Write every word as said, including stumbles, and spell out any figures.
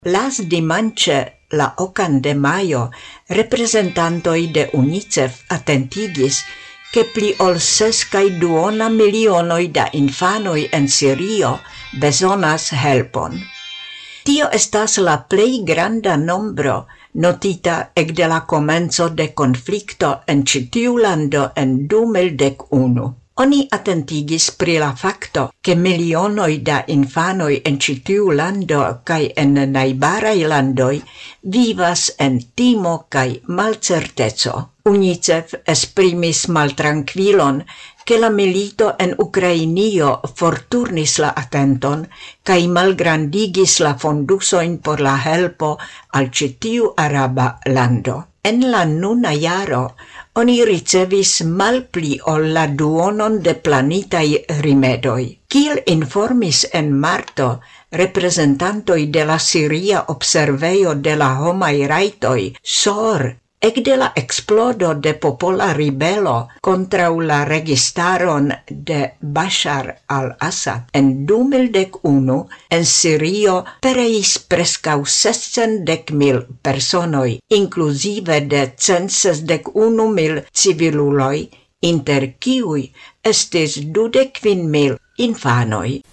Las dimanche la ocan de maio, representantoi de UNICEF attentigis che pli ol ses kai duona milionoi da infanoi en Sirio besonas helpon. Tio estas la plei granda nombro notita ec de la comenzo de conflicto en citiu lando en du mil unu. Oni attentigis pri la facto che milionoi da infanoi en citiu lando cae en naibarai landoi vivas en timo cae malcertezo. UNICEF esprimis maltranquilon che la milito en Ucrainio forturnis la attenton cae malgrandigis la fondusoin por la helpo al citiu araba lando. En la nuna jaro, oni ricevis malpli ol la duonon de planitai rimedoi. Kiel informis en marto representantoi de la Siria observeio de la homai raitoi, S O R, ec de la explodo de popola ribelo contra la registaron de Bashar al-Assad en du mil unu en Sirio pereis prescau sescent mil personoi, inclusive de cent sesdecunu mil civiluloi, inter kiui estis dudec quin mil infanoi.